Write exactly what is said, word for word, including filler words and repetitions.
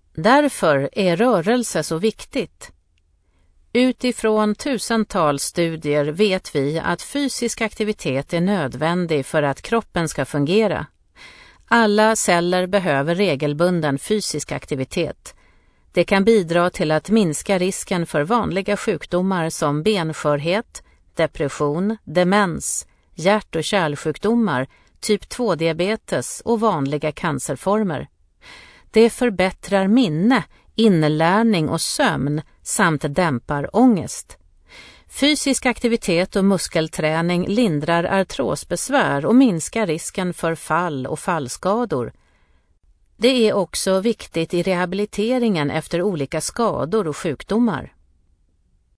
Därför är rörelse så viktigt. Utifrån tusentals studier vet vi att fysisk aktivitet är nödvändig för att kroppen ska fungera. Alla celler behöver regelbunden fysisk aktivitet. Det kan bidra till att minska risken för vanliga sjukdomar som benskörhet, depression, demens, hjärt- och kärlsjukdomar, typ två-diabetes och vanliga cancerformer. Det förbättrar minne, inlärning och sömn samt dämpar ångest. Fysisk aktivitet och muskelträning lindrar artrosbesvär och minskar risken för fall och fallskador. Det är också viktigt i rehabiliteringen efter olika skador och sjukdomar.